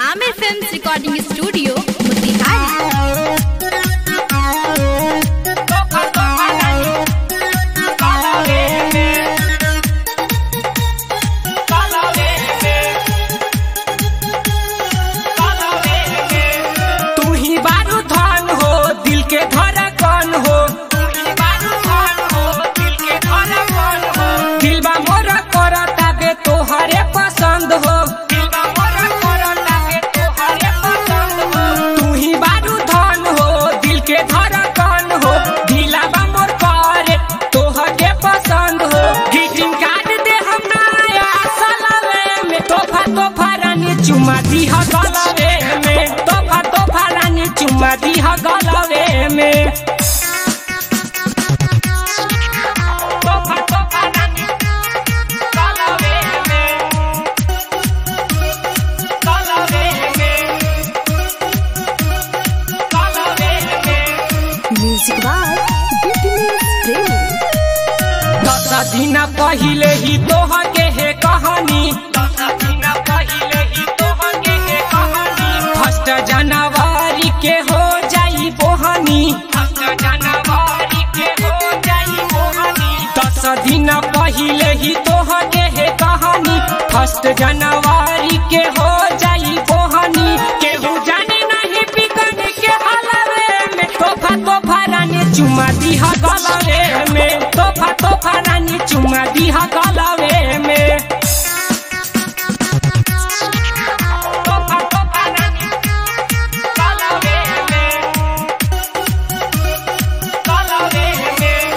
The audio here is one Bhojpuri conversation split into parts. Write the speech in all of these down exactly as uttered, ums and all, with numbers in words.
Aamir films recording studio Motihari. तू ही बारू धन हो दिल के धड़कन हो, दिलबा मोर करता बे तोहरे पसंद हो, तू ही बारू धन हो दिल के धड़कन हो, दिलबा मोर करे तोहरे पसंद हो। ग्रीटिंग कार्ड दे हम नया सालवे में, तोहफा तोहफा रानी चुमा दी ह गलवे में, तोहफा तोहफा रानी चुमा दी ह गलवे में। म्यूजिक बाय बिजनेस प्रेमी। दस दिन पहिले ही तोह के है कहानी, दस दिन पहिले ही तोह के है कहानी, फर्स्ट जनवरी के हो जाई बोहनी, फर्स्ट जनवरी के हो जाई बोहनी। दस दिन पहिले ही तोह के है कहानी, फर्स्ट जनवरी के हो जाई बोहनी। केहू जाने नहीं बिकन के हलवे में, तोहफा तोहफा रानी चुमा दी ह गलवे में, तोहफा तोहफा रानी चुमा दी ह गलवे में। तोहफा तोहफा रानी गलवे में, गलवे में,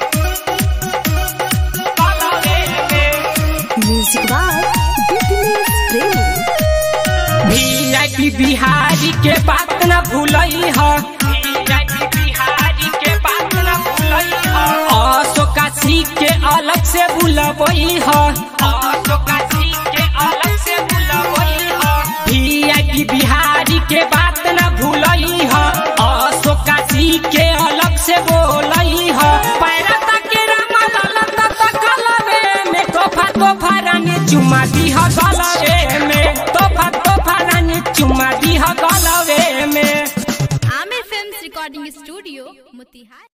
गलवे में। Music by business Premi. VIP Bihari के बात न भूलई ह, वीआईपी बिहारी के बात न भूलई ह, अशोकाशी के अलग से बुलबई ह, अशोकाशी के अलग से बुलबई ह। वीआईपी बिहारी के बात न भूलई ह, अशोकाशी के अलग से बोलई ह। पैरा तक रमल तक गलवे में, तोहफा तोहफा रानी चुमा दी ह गलवे में, तोहफा तोहफा रानी चुमा दी ह गलवे में। Aamir films recording studio Motihari.